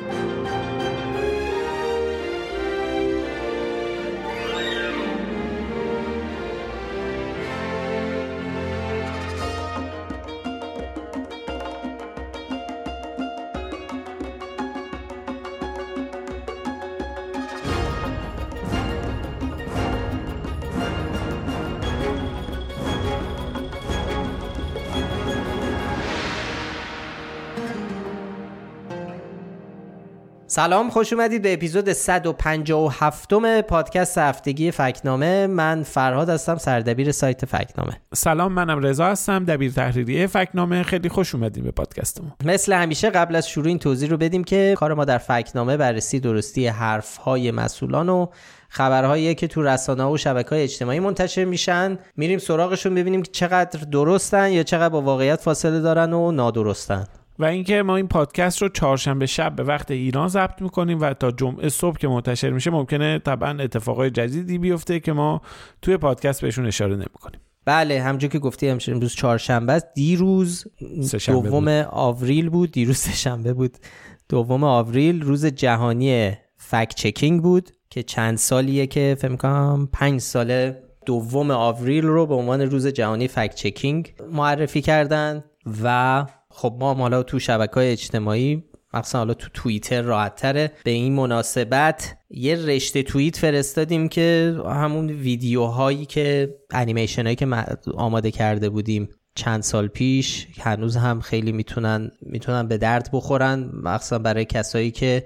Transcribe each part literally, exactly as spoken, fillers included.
سلام، خوش اومدید به اپیزود صد و پنجاه و هفتم پادکست هفتگی فکت‌نامه. من فرهاد هستم، سردبیر سایت فکت‌نامه. سلام، منم رضا هستم، دبیر تحریریه فکت‌نامه. خیلی خوش اومدین به پادکستمون. مثل همیشه قبل از شروع این توضیح رو بدیم که کار ما در فکت‌نامه بررسی درستی حرف‌های مسئولان و خبرهایی که تو رسانه‌ها و شبکه‌های اجتماعی منتشر میشن، میریم سراغشون ببینیم که چقدر درستن یا چقدر با واقعیت فاصله دارن و نادرستن. و اینکه ما این پادکست رو چهارشنبه شب به وقت ایران ضبط میکنیم و تا جمعه صبح که منتشر میشه ممکنه طبعا اتفاقای جدیدی بیفته که ما توی پادکست بهشون اشاره نمیکنیم. بله، همونجوری که گفتی امروز امروز چهارشنبه است، دیروز دوم آوریل بود، دیروز سه‌شنبه بود، دوم آوریل روز جهانی فکت چکینگ بود که چند سالیه که فکر می‌کنم پنج ساله دوم آوریل رو به عنوان روز جهانی فکت چکینگ معرفی کردن. و خب ما حالا تو شبکه‌های اجتماعی، مثلا حالا تو توییتر راحت‌تره، به این مناسبت یه رشته توییت فرستادیم که همون ویدیوهایی که انیمیشنایی که آماده کرده بودیم چند سال پیش هنوز هم خیلی میتونن میتونن به درد بخورن، مثلا برای کسایی که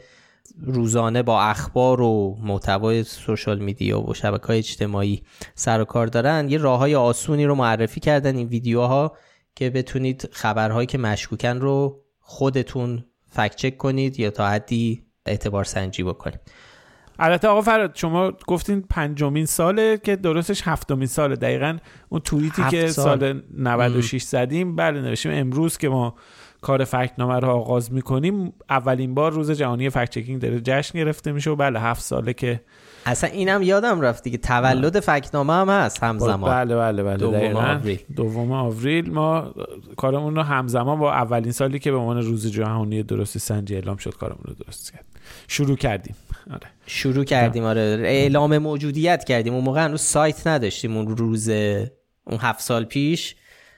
روزانه با اخبار و محتوای سوشال میدیا و شبکه‌های اجتماعی سر و کار دارن. یه راههای آسونی رو معرفی کردن این ویدیوها که بتونید خبرهایی که مشکوکن رو خودتون فکت چک کنید یا تا حدی اعتبار سنجی بکنید. البته آقا فراد شما گفتین پنجمین ساله که درستش هفتمین ساله. دقیقاً اون توییتی که سال, سال نود و شش زدیم، بله نوشتیم امروز که ما کار فکت‌نامه رو آغاز میکنیم اولین بار روز جهانی فکت چکینگ داره جشن گرفته میشه و بله هفت ساله که اصلا اینم یادم رفت دیگه، تولد فکت‌نامه هم هست همزمان. بله بله بله دوم آوریل. دوم آوریل ما کارمون رو همزمان با اولین سالی که به عنوان روز جهانی درستی سنجی اعلام شد کارمون رو درست کرد. شروع کردیم. آره. شروع کردیم آره. اعلام موجودیت کردیم. اون موقع هنوز سایت نداشتیم. اون روز اون هفت سال پیش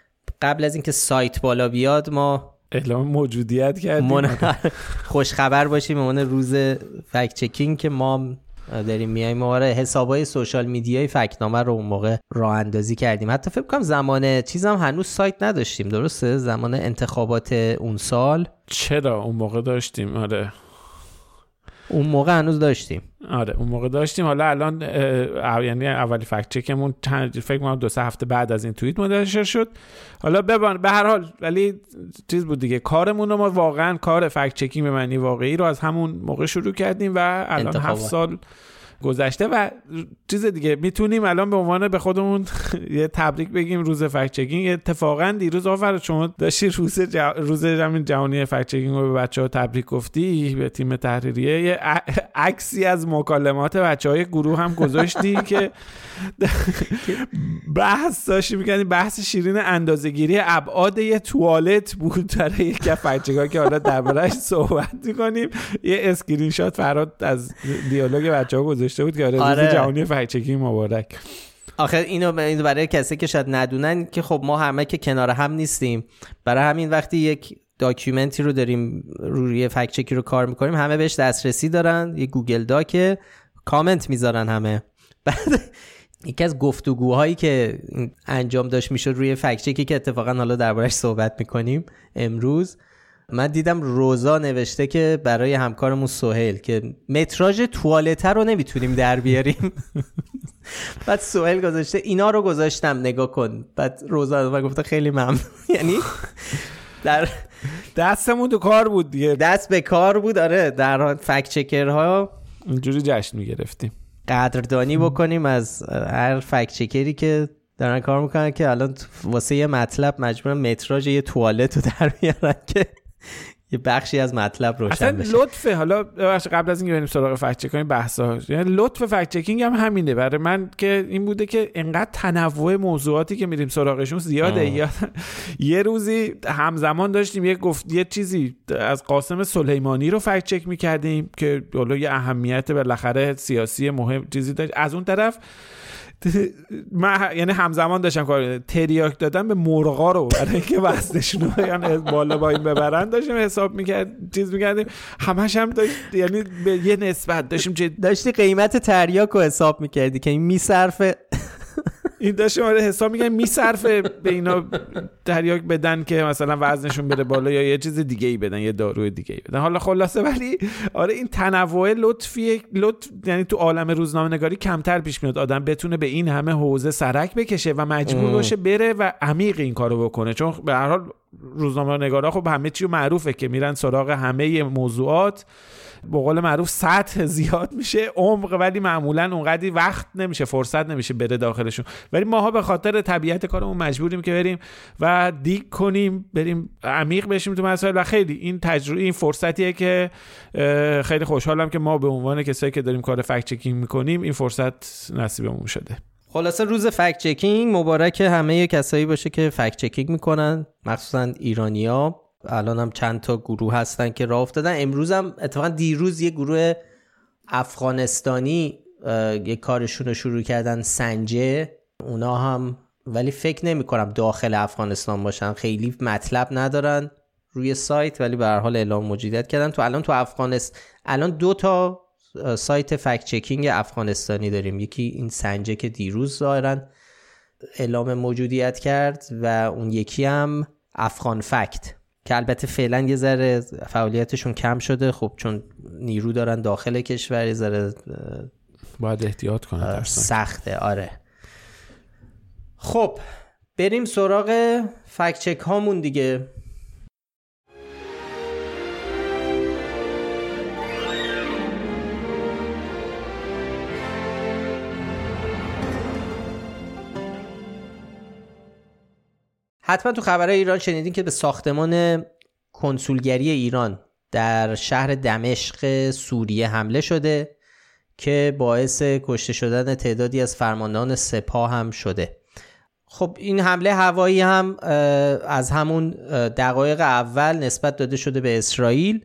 قبل از اینکه سایت بالا بیاد ما اعلام موجودیت کردیم. من... خوش خبر باشیم به عنوان روز فکت چکینگ که ما داریم میایم آره حسابای سوشال میدیای فکت‌نامه رو اون موقع راه اندازی کردیم. حتی فکر کنم زمان چیزام هنوز سایت نداشتیم، درسته؟ زمان انتخابات اون سال. چرا اون موقع داشتیم؟ آره اون موقع هنوز داشتیم. آره اون موقع داشتیم. حالا الان یعنی اولی فکت چکمون فکر کنم دو سه هفته بعد از این توییت منتشر شد. حالا ببین به هر حال ولی چیز بود دیگه، کارمون رو ما واقعا کار فکت چکینگ به معنی واقعی رو از همون موقع شروع کردیم و الان هفت سال گذشته و چیز دیگه میتونیم الان به عنوان به خودمون یه تبریک بگیم روز فکت چکینگ. اتفاقا دیروز آفر شما داشتی روز جا... روز جهانی فکت چکینگ رو به بچه‌ها تبریک گفتی، به تیم تحریریه یه عکسی از مکالمات بچه‌های گروه هم گذاشتی که بحث داشتی می‌کردی، بحث شیرین اندازه‌گیری ابعاد یه توالت بود برای یک فکت چکینگ که حالا درباره‌اش صحبت می‌کنیم. یه اسکرین شات فراد از دیالوگ بچه‌ها گذاشت بود که آره, آره. روز جهانی فکت چکینگ مبارک. آخه اینو برای کسی که شاید ندونن که خب ما همه که کنار هم نیستیم، برای همین وقتی یک داکیومنتی رو داریم روی فکت چکی رو کار میکنیم همه بهش دسترسی دارن، یه گوگل داک، کامنت میذارن همه. بعد یکی از گفتگوهایی که انجام داشت میشد روی فکت چکی که اتفاقا حالا دربارش صحبت میکنیم امروز، من دیدم روزا نوشته که برای همکارمون سهیل که متراژ توالته رو نمیتونیم در بیاریم. بعد سهیل گذاشته اینا رو گذاشتم نگاه کن. بعد روزا من گفته خیلی ممنون. یعنی در دستمون تو کار بود دیگه، دست به کار بود. آره در فکت چکرها اینجوری جشن میگرفتیم، قدردانی بکنیم از هر فکت چکری که دارن کار میکنن که الان واسه یه مطلب مجبورن متراژ یه توالت رو در بیارن که یه بخشی از مطلب روشن اصلا بشه. لطفه. حالا قبل از اینکه بریم سراغ فکت چک کنیم بحثا، یعنی لطف فکت چکینگ هم همینه برای من که این بوده که انقدر تنوع موضوعاتی که میریم سراغشون زیاده. یا یه روزی همزمان داشتیم یه گفت یه چیزی از قاسم سلیمانی رو فکت چک میکردیم که حالا یه اهمیت بالاخره سیاسی مهم چیزی داشت، از اون طرف من یعنی همزمان داشتم کار تریاک دادن به مرغا رو برای اینکه وزنشون رو یعنی بالا پایین ببرن داشتیم حساب میکرد چیز میکردیم، همش هم داشت یعنی به یه نسبت داشتیم چه داشتی قیمت تریاک رو حساب میکردی که این میصرفه این داشتیم آره حساب میکنم میصرفه به اینا تریاک بدن که مثلا وزنشون بره بالا یا یه چیز دیگه ای بدن، یه داروی دیگه ای بدن. حالا خلاصه ولی آره این تنوع لطفیه، لطف یعنی تو عالم روزنامه نگاری کمتر پیش میاد آدم بتونه به این همه حوزه سرک بکشه و مجبور ام. باشه بره و عمیق این کارو بکنه، چون به هر حال روزنامه نگارا خب همه چی معروفه که میرن سراغ همه موضوعات، به قول معروف سطح زیاد میشه عمق، ولی معمولا اونقدی وقت نمیشه فرصت نمیشه بره داخلشون. ولی ماها به خاطر طبیعت کارمون مجبوریم که بریم و دیگ کنیم، بریم عمیق بشیم تو مسائل و خیلی این تجربه این فرصتیه که خیلی خوشحالم که ما به عنوان کسایی که داریم کار فکت چکینگ میکنیم این فرصت نصیبمون شده. خلاصه روز فکت چکینگ مبارک همه کسایی باشه که فکت چکینگ میکنن، مخصوصا ایرانیا. الان هم چند تا گروه هستن که راه افتادن. امروز هم اتفاقا دیروز یه گروه افغانستانی یه کارشون رو شروع کردن، سنجه. اونا هم ولی فکر نمی کنم داخل افغانستان باشن، خیلی مطلب ندارن روی سایت، ولی به هر حال اعلام موجودیت کردن. تو الان تو افغانستان الان دو تا سایت فکت چکینگ افغانستانی داریم، یکی این سنجه که دیروز ظاهرا اعلام موجودیت کرد و اون یکی هم افغان فکت که البته فعلا یه ذره فعالیتشون کم شده، خب چون نیرو دارن داخل کشور یه ذره باید احتیاط کنن، سخته. آره خب بریم سراغ فکت چک هامون دیگه. حتما تو خبرهای ایران شنیدین که به ساختمان کنسولگری ایران در شهر دمشق سوریه حمله شده که باعث کشته شدن تعدادی از فرماندهان سپاه هم شده. خب این حمله هوایی هم از همون دقایق اول نسبت داده شده به اسرائیل،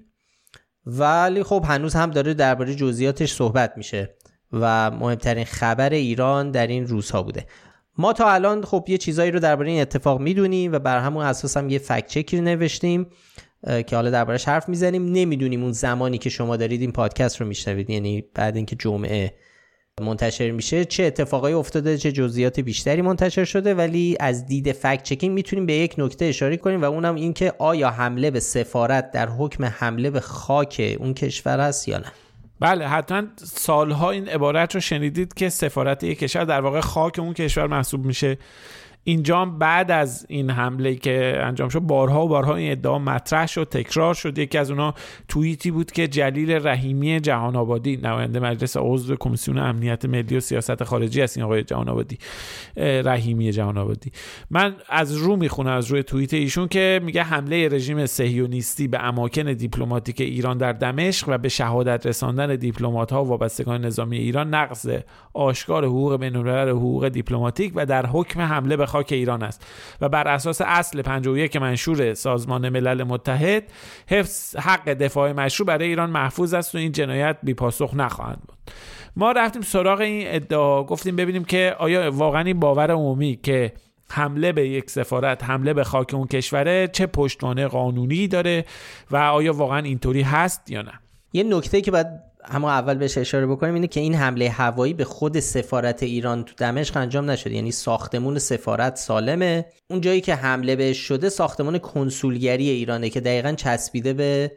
ولی خب هنوز هم داره درباره جزئیاتش صحبت میشه و مهمترین خبر ایران در این روزها بوده. ما تا الان خب یه چیزایی رو درباره این اتفاق میدونیم و بر همون اساس هم یه فکت چکی رو نوشتیم که حالا درباره‌اش حرف میزنیم. نمیدونیم اون زمانی که شما دارید این پادکست رو میشنوید، یعنی بعد اینکه جمعه منتشر میشه، چه اتفاقایی افتاده، چه جزئیات بیشتری منتشر شده، ولی از دید فکت چکینگ میتونیم به یک نکته اشاره کنیم و اونم این که آیا حمله به سفارت در حکم حمله به خاک اون کشور است یا نه. بله حتما سالها این عبارت رو شنیدید که سفارت یک کشور در واقع خاک اون کشور محسوب میشه. اینجا بعد از این حمله که انجام شد بارها و بارها این ادعا مطرح شد، تکرار شد. یکی از اونها توییتی بود که جلیل رحیمی جهان آبادی، نماینده مجلس عضو کمیسیون امنیت ملی و سیاست خارجی است، این آقای جهان آبادی، رحیمی جهان آبادی، من از رو میخونم از روی توییت ایشون که میگه حمله رژیم صهیونیستی به اماکن دیپلماتیک ایران در دمشق و به شهادت رساندن دیپلمات‌ها و وابستگان نظامی ایران نقض آشکار حقوق بین‌الملل و حقوق دیپلماتیک و در حکم حمله به خاک ایران است و بر اساس اصل پنجاه و یک منشور سازمان ملل متحد حفظ حق دفاع مشروع برای ایران محفوظ است و این جنایت بی پاسخ نخواهند بود. ما رفتیم سراغ این ادعا، گفتیم ببینیم که آیا واقعا این باور عمومی که حمله به یک سفارت حمله به خاک اون کشوره چه پشتوانه قانونی داره و آیا واقعا اینطوری هست یا نه. یه نکته که باید اما اول بهش اشاره بکنیم اینه که این حمله هوایی به خود سفارت ایران تو دمشق انجام نشده، یعنی ساختمون سفارت سالمه. اون جایی که حمله بهش شده ساختمان کنسولگری ایرانه که دقیقاً چسبیده به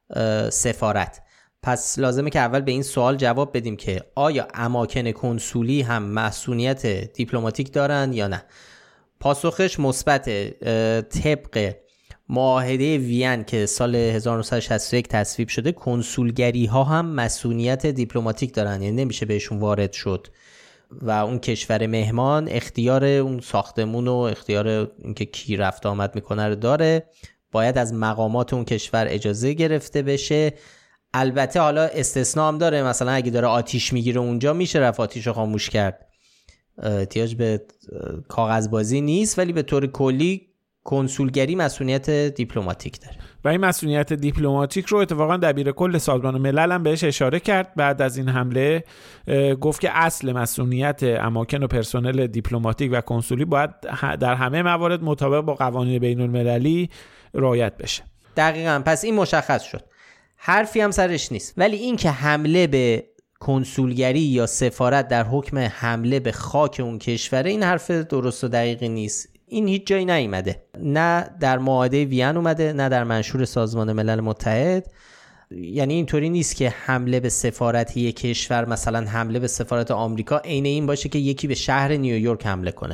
سفارت. پس لازمه که اول به این سوال جواب بدیم که آیا اماکن کنسولی هم مسئولیت دیپلماتیک دارن یا نه. پاسخش مثبته. طبق معاهده وین که سال هزار و نهصد و شصت و یک تصویب شده، کنسولگری ها هم مسئولیت دیپلماتیک دارن، یعنی نمیشه بهشون وارد شد و اون کشور مهمان اختیار اون ساختمون و اختیار اینکه کی رفت آمد میکنه رو داره. باید از مقامات اون کشور اجازه گرفته بشه. البته حالا استثناء هم داره، مثلا اگه داره آتیش میگیره اونجا میشه رفت آتیش رو خاموش کرد، احتیاج به کاغذبازی نیست، ولی به طور کلی کنسولگری مسئولیت دیپلماتیک داره و این مسئولیت دیپلماتیک رو اتفاقا دبیر کل سازمان ملل هم بهش اشاره کرد بعد از این حمله. گفت که اصل مسئولیت اماکن و پرسنل دیپلماتیک و کنسولی باید در همه موارد مطابق با قوانین بین المللی رعایت بشه. دقیقاً، پس این مشخص شد، حرفی هم سرش نیست. ولی این که حمله به کنسولگری یا سفارت در حکم حمله به خاک اون کشوره، این حرف درست و دقیقی نیست. این هیچ جایی نیامده، نه در معاهده وین اومده، نه در منشور سازمان ملل متحد. یعنی اینطوری نیست که حمله به سفارت یک کشور، مثلا حمله به سفارت آمریکا عین این باشه که یکی به شهر نیویورک حمله کنه،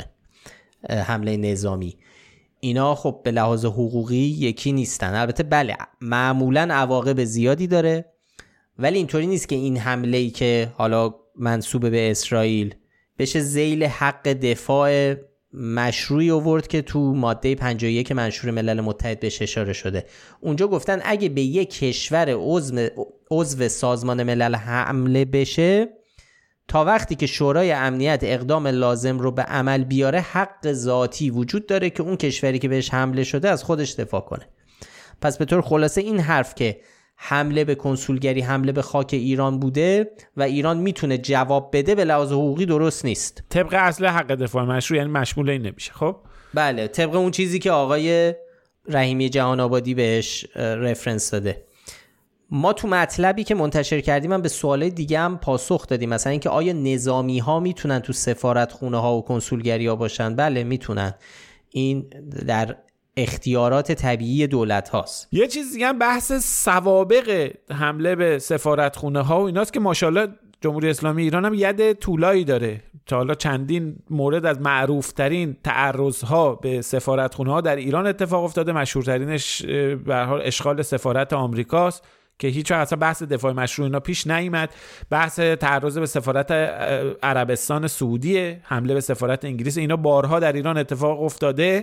حمله نظامی. اینا خب به لحاظ حقوقی یکی نیستن. البته بله معمولا عواقب زیادی داره، ولی اینطوری نیست که این حمله‌ای که حالا منسوب به اسرائیل بشه ذیل حق دفاع مشروعی آورد که تو ماده پنجاه و یک منشور ملل متحد بهش اشاره شده. اونجا گفتن اگه به یک کشور عضو عضو سازمان ملل حمله بشه، تا وقتی که شورای امنیت اقدام لازم رو به عمل بیاره، حق ذاتی وجود داره که اون کشوری که بهش حمله شده از خودش دفاع کنه. پس به طور خلاصه این حرف که حمله به کنسولگری حمله به خاک ایران بوده و ایران میتونه جواب بده به لحاظ حقوقی درست نیست. طبق اصل حق دفاع مشروع یعنی مشمول این نمیشه. خب بله، طبق اون چیزی که آقای رحیمی جهان آبادی بهش رفرنس داده. ما تو مطلبی که منتشر کردیم هم به سوالای دیگه هم پاسخ دادیم، مثلا اینکه آیا نظامی ها میتونن تو سفارت خونه ها و کنسولگری ها باشن؟ بله میتونن، این در اختیارات طبیعی دولت هاست. یه چیز دیگه هم بحث سوابق حمله به سفارت خونه ها و ایناست که ماشاءالله جمهوری اسلامی ایران هم ید طولایی داره. تا حالا چندین مورد از معروف ترین تعرض ها به سفارت خونه ها در ایران اتفاق افتاده. مشهورترینش به هر حال اشغال سفارت آمریکاست که هیچ وقت اصلا بحث دفاع مشروع اینا پیش نیامد. بحث تعرض به سفارت عربستان سعودی، حمله به سفارت انگلیس، اینا بارها در ایران اتفاق افتاده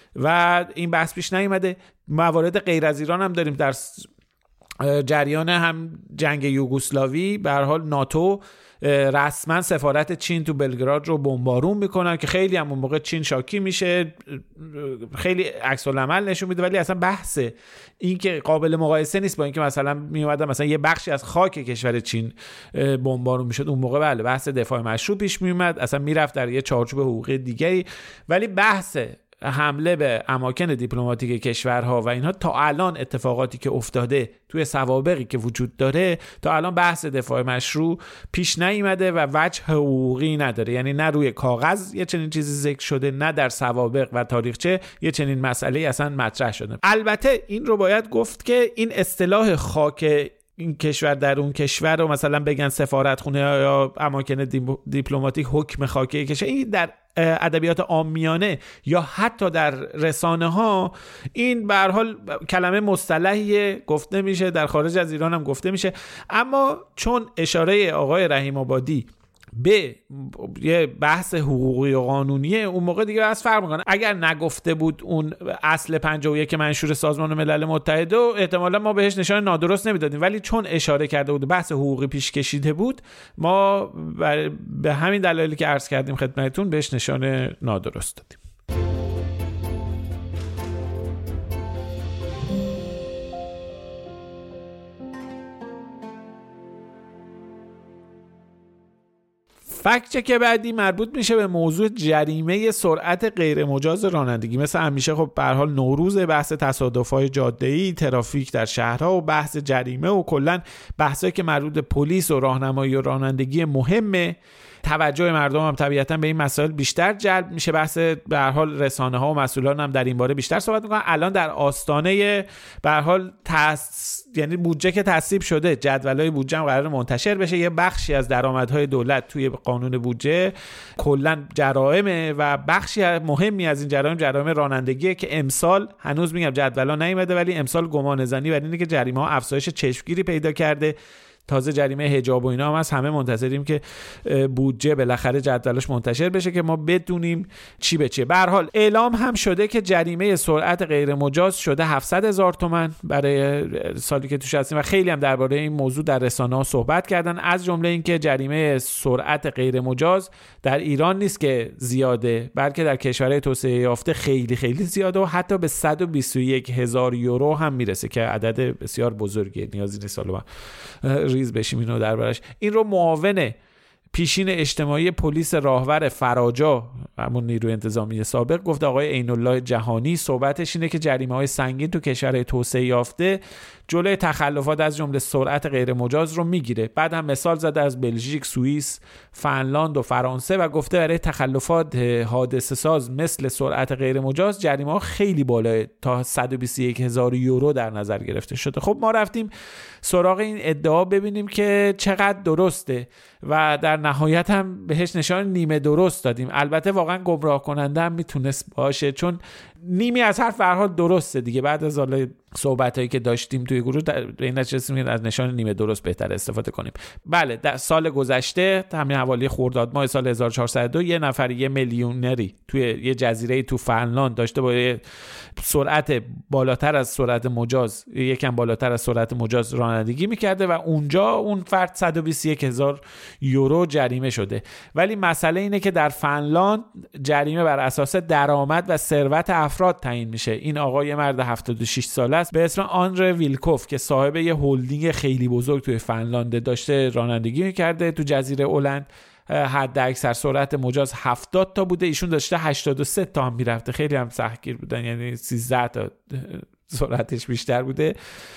و این بحث پیش نیامده. موارد غیر از ایران هم داریم. در جریان هم جنگ یوگسلاوی به هر حال ناتو رسما سفارت چین تو بلگراد رو بمبارون میکنن که خیلی هم اون موقع چین شاکی میشه، خیلی عکس العمل نشون میده، ولی اصلا بحث این که قابل مقایسه نیست با اینکه مثلا میومدن مثلا یه بخشی از خاک کشور چین بمبارون میشد. اون موقع بله بحث دفاع مشروع پیش میومد، اصلا میرفت در یه چارچوب حقوقی دیگری، ولی بحث حمله به اماکن دیپلماتیک کشورها و اینها تا الان اتفاقاتی که افتاده توی سوابقی که وجود داره تا الان بحث دفاع مشروع پیش نیامده و وجه حقوقی نداره. یعنی نه روی کاغذ یه چنین چیزی ذکر شده، نه در سوابق و تاریخچه یه چنین مسئله اصلا مطرح شده. البته این رو باید گفت که این اصطلاح خاک این کشور در اون کشور رو مثلا بگن سفارت خونه یا اماکن دیپلماتیک حکم خاکی کشور، این در ادبیات عامیانه یا حتی در رسانه ها این به هر حال کلمه مصطلحیه، گفته میشه، در خارج از ایران هم گفته میشه. اما چون اشاره آقای رحیم آبادی به یه بحث حقوقی و قانونیه، اون موقع دیگه از فرق میکنه. اگر نگفته بود اون اصل پنجاه و یک منشور سازمان ملل متحد و احتمالا ما بهش نشان نادرست نمیدادیم، ولی چون اشاره کرده بود بحث حقوقی پیش کشیده بود، ما به همین دلایلی که عرض کردیم خدمتتون بهش نشان نادرست دادیم. فکت چک بعدی مربوط میشه به موضوع جریمه سرعت غیر مجاز رانندگی. مثل همیشه خب به هر حال نوروز، بحث تصادف‌های جاده‌ای، ترافیک در شهرها و بحث جریمه و کلا بحثایی که مربوط به پلیس و راهنمایی و رانندگی مهمه. توجه مردم هم طبیعتاً به این مسائل بیشتر جلب میشه. بحث به هر حال رسانه ها و مسئولان هم در این باره بیشتر صحبت میکنن. الان در آستانه به هر حال تس... یعنی بودجه که تصویب شده، جدولای بودجه هم قرار منتشر بشه. یه بخشی از درآمدهای دولت توی قانون بودجه کلا جرائم و بخشی مهمی از این جرائم جرائم رانندگیه که امسال هنوز میگم جدولا نیومده، ولی امسال گمانه‌زنی بر اینه که جریمه ها افزایش چشمگیری پیدا کرده. تازه جریمه حجاب و اینا هم از همه منتظریم که بودجه بالاخره جدولش منتشر بشه که ما بدونیم چی به چیه. به هر حال اعلام هم شده که جریمه سرعت غیر مجاز شده هفتصد هزار تومان برای سالی که توش هستیم و خیلی هم درباره این موضوع در رسانه‌ها صحبت کردن، از جمله اینکه جریمه سرعت غیر مجاز در ایران نیست که زیاده، بلکه در کشورهای توسعه یافته خیلی خیلی زیاده و حتی به صد و بیست و یک هزار یورو هم میرسه که عدد بسیار بزرگیه، نیازی نیست سالو ریز بشیم اینو دربارش. این رو معاون پیشین اجتماعی پلیس راهور فراجا، همون نیروی انتظامی سابق، گفت آقای عین الله جهانی صحبتش اینه که جریمه‌های سنگین تو کشورهای توسعه یافته جلوی تخلفات از جمله سرعت غیر مجاز رو میگیره. بعد هم مثال زده از بلژیک، سوئیس، فنلاند و فرانسه و گفته برای تخلفات حادثه ساز مثل سرعت غیر مجاز جریمه ها خیلی بالاه، تا صد و بیست و یک هزار یورو در نظر گرفته شده. خب ما رفتیم سراغ این ادعا ببینیم که چقدر درسته و در نهایت هم بهش نشان نیمه درست دادیم. البته واقعا گمراه کننده هم میتونست باشه، چون نیمی از حرف به هر حال درسته دیگه. بعد از حالا صحبتایی که داشتیم توی گروه به این نتیجه رسیدیم از نشان نیمه درست بهتر استفاده کنیم. بله، در سال گذشته همین حوالی خرداد ماه سال هزار و چهارصد و دو یه نفر یه میلیونری توی یه جزیره تو فنلاند داشته با سرعت بالاتر از سرعت مجاز، یکم بالاتر از سرعت مجاز رانندگی میکرده و اونجا اون فرد صد و بیست و یک هزار یورو جریمه شده. ولی مسئله اینه که در فنلاند جریمه بر اساس درآمد و ثروت افراد تعیین میشه. این آقا یه مرد هفتاد و شش ساله است به اسم آندره ویلکوف که صاحب یه هلدینگ خیلی بزرگ توی فنلاند داشته رانندگی میکرده تو جزیره اولند. حد اکثر سرعت مجاز هفتاد تا بوده، ایشون داشته هشتاد و سه تا هم میرفته، خیلی هم سختگیر بودن، یعنی سیزده تا سرعتش بیشتر بوده.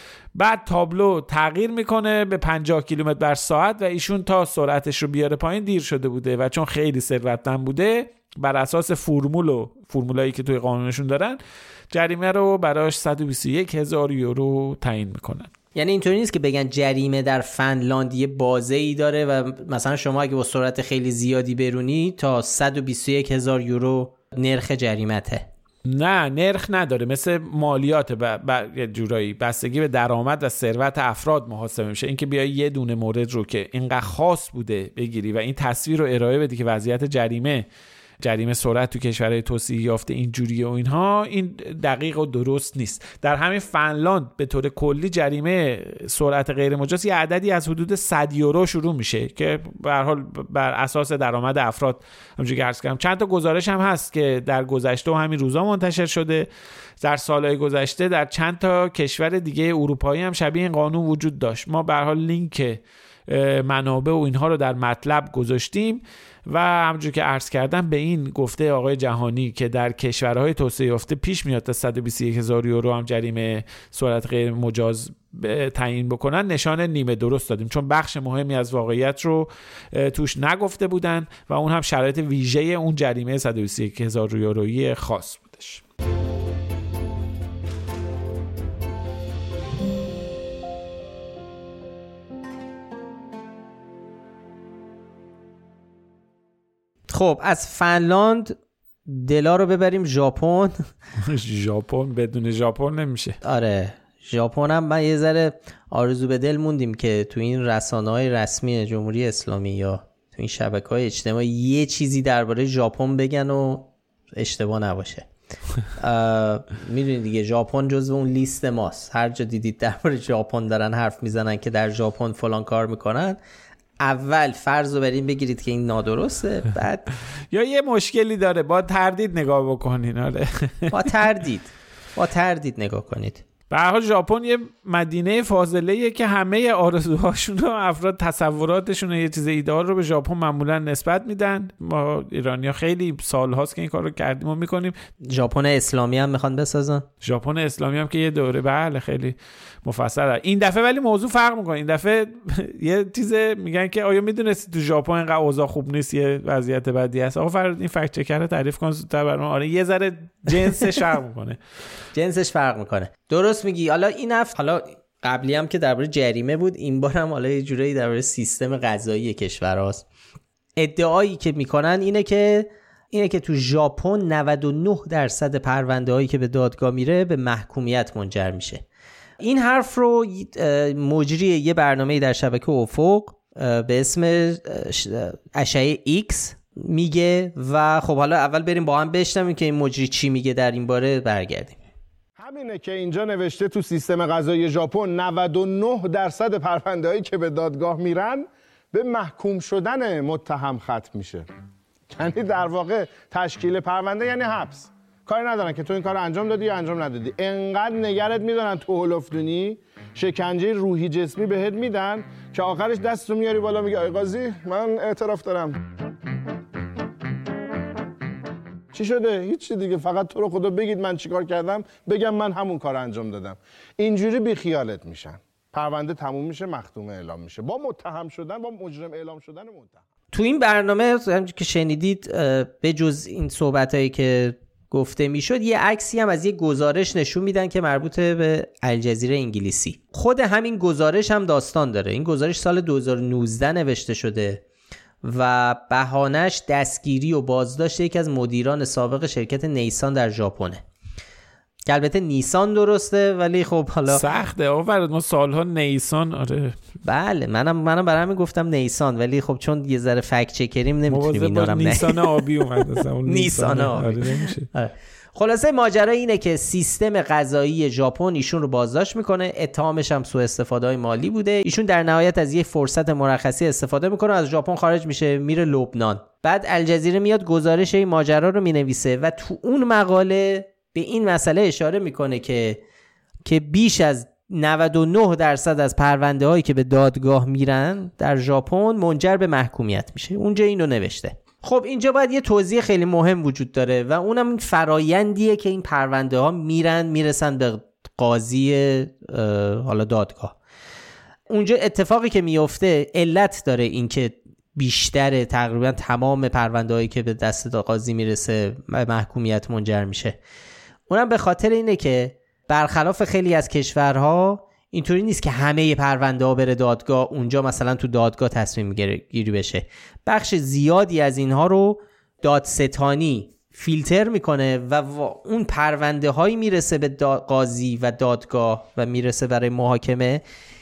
بعد تابلو تغییر میکنه به پنجاه کیلومتر بر ساعت و ایشون تا سرعتش رو بیاره پایین دیر شده بوده و چون خیلی ثروتمند بوده بر اساس فرمول و فرمولایی که توی قانونشون دارن جریمه رو براش صد و بیست و یک هزار یورو تعیین میکنن. یعنی اینطوری نیست که بگن جریمه در فنلاند یه بازه‌ای داره و مثلا شما اگه با سرعت خیلی زیادی برونی تا صد و بیست و یک هزار یورو نرخ جریمته. نه، نرخ نداره، مثل مالیات ب... ب... یه جورایی بستگی به درآمد و ثروت افراد محاسبه میشه. اینکه بیای یه دونه مورد رو که اینقدر خاص بوده بگیری و این تصویر رو ارائه بدی که وضعیت جریمه جریمه سرعت تو کشورهای توسعه یافته اینجوریه و اینها، این دقیق و درست نیست. در همین فنلاند به طور کلی جریمه سرعت غیر مجاز یه عددی از حدود صد یورو شروع میشه که به هر حال بر اساس درآمد افراد. همونجوری که عرض کردم چند تا گزارش هم هست که در گذشته و همین روزا منتشر شده، در سالهای گذشته در چند تا کشور دیگه اروپایی هم شبیه این قانون وجود داشت. ما به هر حال لینک منابع و اینها رو در مطلب گذاشتیم و همونجور که عرض کردم به این گفته آقای جهانی که در کشورهای توسعه یافته پیش میاد تا صد و بیست و یک هزار یورو هم جریمه سرعت غیر مجاز تعیین بکنن نشان نیمه درست دادیم، چون بخش مهمی از واقعیت رو توش نگفته بودن و اون هم شرایط ویژه اون جریمه صد و بیست و یک هزار یورویی خاص بودش. خب از فنلاند دلا رو ببریم ژاپن. ژاپن بدون ژاپن نمیشه. آره ژاپن هم من یه ذره آرزو به دل موندیم که تو این رسانه‌های رسمی جمهوری اسلامی یا تو این شبکه‌های اجتماعی یه چیزی درباره ژاپن بگن و اشتباه نباشه. میدونید دیگه ژاپن جزو اون لیست ماست. هر جا دیدید درباره ژاپن دارن حرف میزنن که در ژاپن فلان کار میکنن، اول فرض رو بریم بگیرید که این نادرسته، بعد یا یه مشکلی داره با تردید نگاه بکنین. آره با تردید با تردید نگاه کنید. به هر حال ژاپن یه مدینه فاضله‌ایه که همه آرزوهاشون و افراد تصوراتشون و یه چیز ایدئال رو به ژاپن معمولا نسبت میدن. ما ایرانی‌ها خیلی سال‌هاست که این کارو کردیم و میکنیم. ژاپن اسلامی هم میخوان بسازن. ژاپن اسلامی هم که یه دوره بله خیلی مفصل. این دفعه ولی موضوع فرق میکنه. این دفعه یه چیز میگن که آیا میدونستی تو ژاپن اینقدر اوضاع خوب نیست، یه وضعیت بدی هست. آقا فرض این فکت چکر رو تعریف کن زودتر برام. آره یه ذره جنسش فرق میکنه. جنسش فرق میکنه. درست میگی. حالا این هفت حالا قبلی هم که درباره جریمه بود، این بار هم حالا یه جورایی درباره سیستم قضایی کشورهاست. ادعایی که میکنن اینه که اینه که تو ژاپن نود و نه درصد پرونده هایی که به دادگاه میره به محکومیت منجر میشه این حرف رو مجری یه برنامه در شبکه افق به اسم اشعه ایکس میگه و خب حالا اول بریم با هم بشنویم که این مجری چی میگه در این باره، برگردیم. همینه که اینجا نوشته تو سیستم قضایی ژاپن نود و نه درصد پرونده‌هایی که به دادگاه میرن به محکوم شدن متهم ختم میشه. یعنی در واقع تشکیل پرونده یعنی حبس. کاری ندارن که تو این کار انجام دادی یا انجام ندادی. انقدر نگرت میدارن تو هلفدونی، شکنجه روحی جسمی بهت میدن که آخرش دستو میاری بالا میگه آقای قاضی من اعتراف دارم. چی شده؟ هیچی دیگه، فقط تو رو خدا بگید من چیکار کردم، بگم من همون کار انجام دادم. اینجوری بی خیالت میشن. پرونده تموم میشه، مختومه اعلام میشه. با متهم شدن، با مجرم اعلام شدن متهم. تو این برنامه همونجوری که شنیدید به جز این صحبتایی که گفته میشد یه عکسی هم از یه گزارش نشون میدن که مربوط به الجزیره انگلیسی. خود همین گزارش هم داستان داره. این گزارش سال دو هزار و نوزده نوشته شده و بهانه‌اش دستگیری و بازداشت یکی از مدیران سابق شرکت نیسان در ژاپنه. که البته نیسان درسته ولی خب حالا سخته آورد، ما سالها نیسان. آره بله منم منم برای همین گفتم نیسان، ولی خب چون یه ذره فکت چکریم نمیتونیم اینا رو نیسان آبی اومد اصلا اون نیسان آبی. آره نمیشه. آره. خلاصه ماجرا اینه که سیستم قضایی ژاپن ایشون رو بازداشت میکنه، اتهامش هم سوء استفاده مالی بوده. ایشون در نهایت از یه فرصت مرخصی استفاده میکنه، از ژاپن خارج میشه میره لبنان. بعد الجزیره میاد گزارش این ماجرا رو مینویسه و تو اون مقاله به این مسئله اشاره میکنه که که بیش از نود و نه درصد از پرونده هایی که به دادگاه میرن در ژاپن منجر به محکومیت میشه. اونجا اینو نوشته. خب اینجا باید یه توضیح خیلی مهم وجود داره و اونم این فرایندیه که این پرونده ها میرن میرسن به قاضی حالا دادگاه. اونجا اتفاقی که میفته علت داره، این که بیشتر تقریبا تمام پرونده هایی که به دست قاضی میرسه محکومیت منجر میشه. اونم به خاطر اینه که برخلاف خیلی از کشورها اینطوری نیست که همه پرونده ها بره دادگاه، اونجا مثلا تو دادگاه تصمیم گیری بشه. بخش زیادی از اینها رو دادستانی فیلتر میکنه و اون پرونده هایی میرسه به قاضی و دادگاه و میرسه برای محاکمه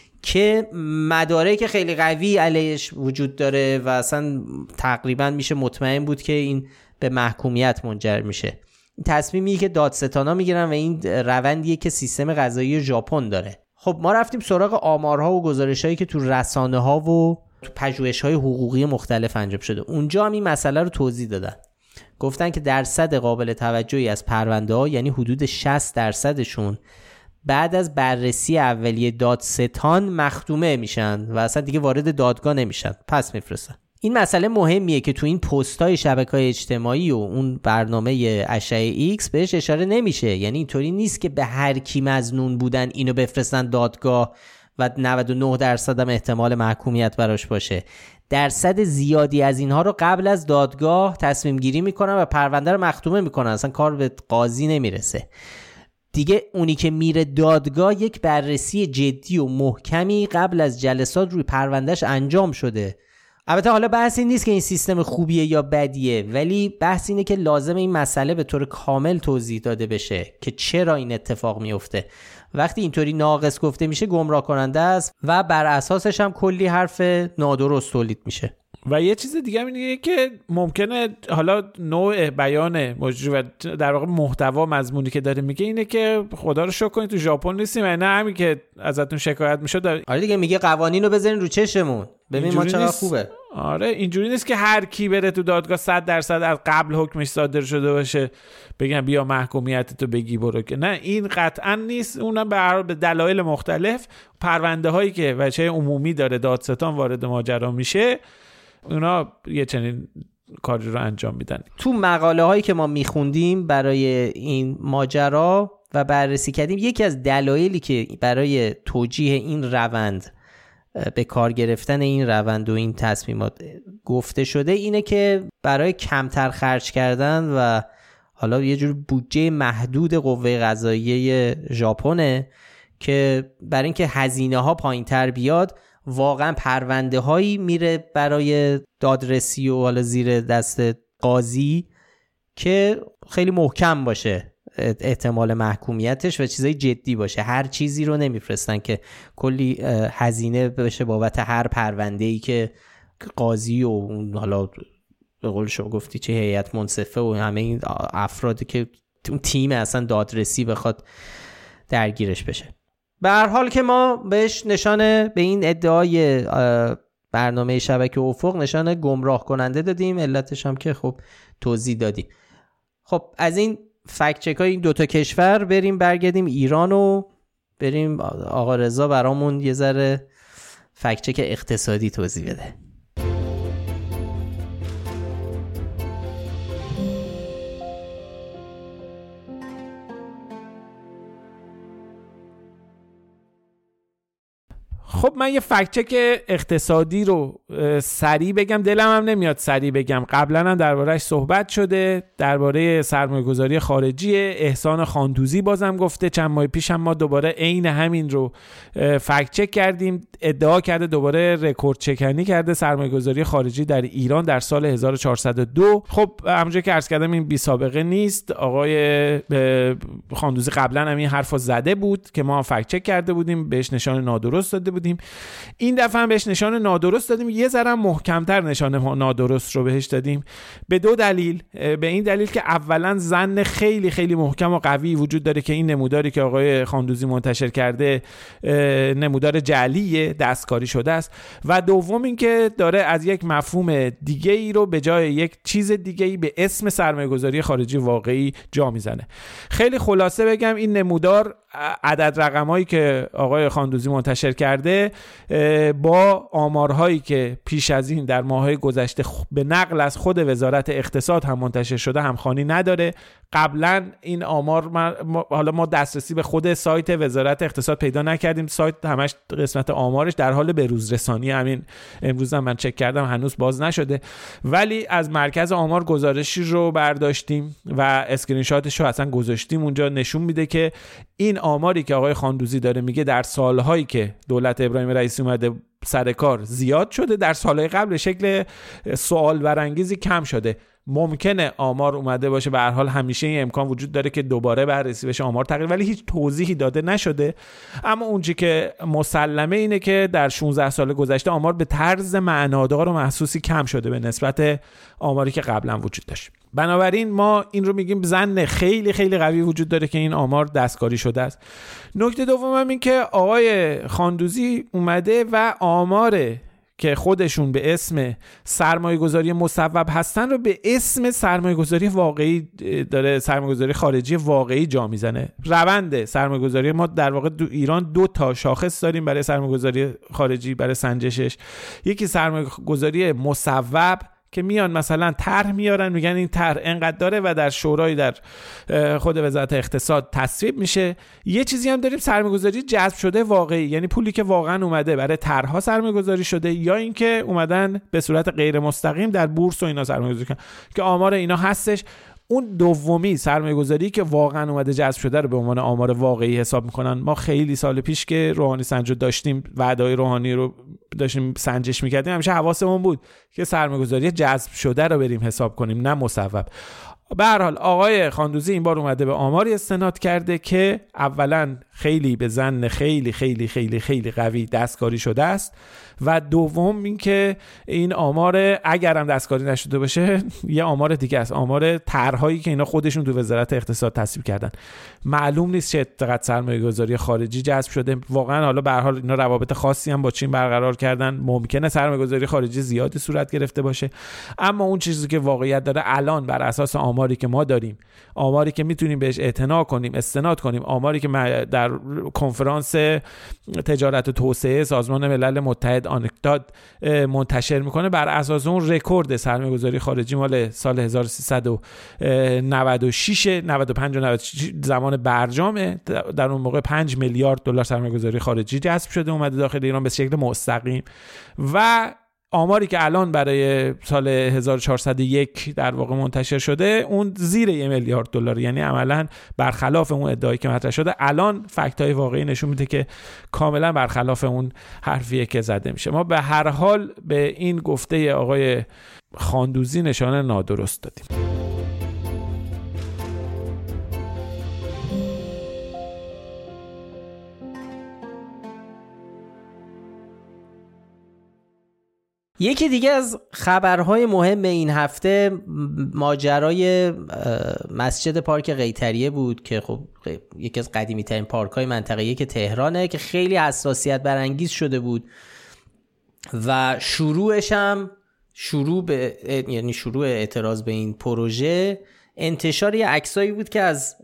که مدارک خیلی قوی علیش وجود داره و اصلا تقریبا میشه مطمئن بود که این به محکومیت منجر میشه. تصمیمی که دادستانا میگیرن و این روندیه که سیستم قضایی ژاپن داره. خب ما رفتیم سراغ آمارها و گزارش‌هایی که تو رسانه‌ها و تو پژوهش‌های حقوقی مختلف انجام شده. اونجا هم این مسئله رو توضیح دادن. گفتن که درصد قابل توجهی از پرونده‌ها، یعنی حدود شصت درصدشون، بعد از بررسی اولیه دادستان مختومه میشن و اصلا دیگه وارد دادگاه نمیشن، پس میفرستن. این مسئله مهمیه که تو این پست‌های شبکه‌های اجتماعی و اون برنامه اشعه ایکس بهش اشاره نمیشه. یعنی اینطوری نیست که به هر کی مظنون بودن اینو بفرستن دادگاه و نود و نه درصد هم احتمال محکومیت براش باشه. درصد زیادی از اینها رو قبل از دادگاه تصمیم گیری میکنن و پرونده رو مختومه میکنن، اصلا کار به قاضی نمیرسه. دیگه اونی که میره دادگاه یک بررسی جدی و محکمی قبل از جلسات روی پروندهش انجام شده. البته حالا بحث این نیست که این سیستم خوبیه یا بدیه، ولی بحث اینه که لازم این مسئله به طور کامل توضیح داده بشه که چرا این اتفاق میفته. وقتی اینطوری ناقص گفته میشه گمراه کننده است و بر اساسش هم کلی حرف نادرست تولید میشه. و یه چیز دیگه هم اینه که ممکنه حالا نوع بیان مجری و در واقع محتوا مضمونی که داره میگه اینه که خدا رو شکر کنید تو ژاپن نیستیم، نه همین که ازتون شکایت میشد. آره دیگه میگه قوانین رو بذارین رو چشمون ببین ما چقدر خوبه. آره اینجوری نیست که هر کی بره تو دادگاه صد درصد از قبل حکمش صادر شده باشه بگن بیا محکومیت تو بگی برو، که نه این قطعا نیست. اونم به هر حال به دلایل مختلف پرونده هایی که وجه عمومی داره دادستان وارد ماجرا میشه اونا یه چنین کاری رو انجام میدن. تو مقاله هایی که ما میخوندیم برای این ماجرا و بررسی کردیم، یکی از دلایلی که برای توجیه این روند به کار گرفتن این روند و این تصمیمات گفته شده اینه که برای کمتر خرج کردن و حالا یه جور بودجه محدود قوه قضاییه ژاپنه که برای اینکه هزینه ها پایین تر بیاد واقعا پرونده هایی میره برای دادرسی و حالا زیر دست قاضی که خیلی محکم باشه احتمال محکومیتش و چیزای جدی باشه. هر چیزی رو نمیفرستن که کلی هزینه بشه بابت هر پرونده‌ای که قاضی و اون حالا به قول شما گفتی چه هیئت منصفه و همه این افرادی که اون تیم اصلا دادرسی بخواد درگیرش بشه. به هر حال که ما بهش نشانه به این ادعای برنامه شبکه افق نشانه گمراه کننده دادیم، علتش هم که خب توضیح دادیم. خب از این فکت چک های این دوتا کشور بریم برگردیم ایران و بریم آقا رضا برامون یه ذره فکت چک اقتصادی توضیح بده. خب من یه فکت چک اقتصادی رو سریع بگم، دلم هم نمیاد سریع بگم، قبلا هم درباره‌اش صحبت شده، درباره سرمایه‌گذاری خارجی. احسان خاندوزی بازم گفته، چند ماه پیش هم ما دوباره عین همین رو فکت چک کردیم، ادعا کرده دوباره رکورد چکنی کرده سرمایه‌گذاری خارجی در ایران در سال هزار و چهارصد و دو. خب همونجوری که عرض کردم این بی سابقه نیست، آقای خاندوزی قبلا هم این حرفو زده بود که ما فکت چک کرده بودیم، بهش نشان نادرست داده بودیم. این دفعه هم بهش نشان نادرست دادیم، یه ذره محکمتر نشان نادرست رو بهش دادیم به دو دلیل. به این دلیل که اولا ظن خیلی خیلی محکم و قوی وجود داره که این نموداری که آقای خاندوزی منتشر کرده نمودار جعلیه، دستکاری شده است، و دوم این که داره از یک مفهوم دیگه ای رو به جای یک چیز دیگه ای به اسم سرمایه‌گذاری خارجی واقعی جا میزنه. خیلی خلاصه بگم این نمودار عدد رقمایی که آقای خاندوزی منتشر کرده با آمارهایی که پیش از این در ماه‌های گذشته به نقل از خود وزارت اقتصاد هم منتشر شده همخوانی نداره. قبلا این آمار ما حالا ما دسترسی به خود سایت وزارت اقتصاد پیدا نکردیم، سایت همش قسمت آمارش در حال بروز رسانی، همین امروز هم من چک کردم هنوز باز نشده، ولی از مرکز آمار گزارشی رو برداشتیم و اسکرین شاتش رو اصلا گذاشتیم اونجا. نشون میده که این آماری که آقای خاندوزی داره میگه در سالهایی که دولت ابراهیم رئیسی اومده سر کار زیاد شده، در سالهای قبل به شکل سوال برانگیزی کم شده. ممکنه آمار اومده باشه، به هر حال همیشه این امکان وجود داره که دوباره بررسی بشه آمار تغییر، ولی هیچ توضیحی داده نشده. اما اونچه که مسلمه اینه که در شانزده سال گذشته آمار به طرز معنادار و محسوسی کم شده به نسبت آماری که قبلا وجود داشت. بنابراین ما این رو میگیم ظن خیلی خیلی قوی وجود داره که این آمار دستکاری شده است. نکته دوم هم این که آقای خاندوزی اومده و آمار که خودشون به اسم سرمایه‌گذاری مصوب هستن رو به اسم سرمایه‌گذاری واقعی داره، سرمایه‌گذاری خارجی واقعی جا میزنه. روند سرمایه‌گذاری ما در واقع دو ایران دو تا شاخص داریم برای سرمایه‌گذاری خارجی برای سنجشش. یکی سرمایه‌گذاری مصوب که میان مثلا طرح میارن میگن این طرح اینقدر داره و در شورای در خود وزارت اقتصاد تصویب میشه. یه چیزی هم داریم سرمایه‌گذاری جذب شده واقعی، یعنی پولی که واقعا اومده برای طرح‌ها سرمایه‌گذاری شده یا اینکه اومدن به صورت غیر مستقیم در بورس و اینا سرمایه‌گذاری کردن که آمار اینا هستش. اون دومی سرمایه‌گذاری که واقعا اومده جذب شده رو به عنوان آمار واقعی حساب میکنن. ما خیلی سال پیش که روحانی سنجو داشتیم، وعده‌های روحانی رو داشتیم سنجش میکردیم، همیشه حواسمون بود که سرمایه‌گذاری جذب شده رو بریم حساب کنیم نه مصوب. به هر حال آقای خاندوزی این بار اومده به آماری استناد کرده که اولا خیلی به ظن خیلی خیلی خیلی خیلی قوی دستکاری شده است و دوم این که این آمار اگر هم دستکاری نشده باشه یه آمار دیگه است، آمار طرح‌هایی که اینا خودشون تو وزارت اقتصاد تصویب کردن. معلوم نیست چه چقدر سرمایه‌گذاری خارجی جذب شده واقعا. حالا به هر حال اینا روابط خاصی هم با چین برقرار کردن، ممکنه سرمایه‌گذاری خارجی زیادی صورت گرفته باشه، اما اون چیزی که واقعیت داره الان بر اساس آماری که ما داریم، آماری که میتونیم بهش اعتنا کنیم، استناد کنیم، آماری که در کنفرانس تجارت و توسعه سازمان ملل متحد آنکتاد منتشر میکنه، بر اساس اون رکورد سرمایه‌گذاری خارجی مال سال هزار و سیصد و نود و شش نود و پنج و نود و شش زمان برجامه. در اون موقع پنج میلیارد دلار سرمایه‌گذاری خارجی جذب شده اومده داخل ایران به شکل مستقیم و آماری که الان برای سال هزار و چهارصد و یک در واقع منتشر شده اون زیر یک میلیارد دلار، یعنی عملاً برخلاف اون ادعایی که مطرح شده. الان فکت‌های واقعی نشون میده که کاملاً برخلاف اون حرفیه که زده میشه. ما به هر حال به این گفته آقای خاندوزی نشانه نادرست دادیم. یکی دیگه از خبرهای مهم این هفته ماجرای مسجد پارک قیطریه بود که خب یکی از قدیمی ترین پارک های منطقه یک تهرانه که خیلی حساسیت برانگیز شده بود و شروعش هم شروع به یعنی شروع اعتراض به این پروژه انتشار یه عکسایی بود که از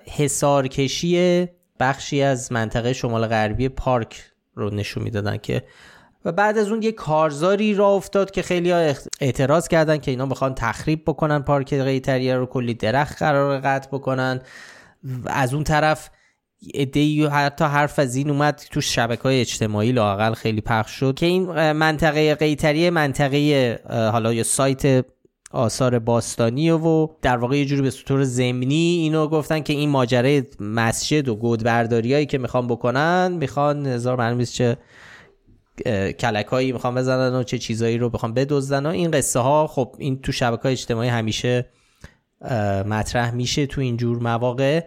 حصارکشی بخشی از منطقه شمال غربی پارک رو نشون میدادن که و بعد از اون یه کارزاری راه افتاد که خیلی ها اعتراض کردن که اینا میخوان تخریب بکنن پارک قیطریه رو، کلی درخت قرار قطع بکنن. از اون طرف ایده حتی حرف از این اومد تو شبکه‌های اجتماعی لااقل خیلی پخش شد که این منطقه قیطریه منطقه حالا یا سایت آثار باستانی و در واقع یه جوری به طور ضمنی اینو گفتن که این ماجرای مسجد و گودبرداریایی که میخوان بکنن، میخوان هزار معلوم نیست چه کلکایی میخوان بزنن و چه چیزایی رو بخوان بدزدن و این قصه ها. خب این تو شبکه‌های اجتماعی همیشه مطرح میشه تو این جور مواقع.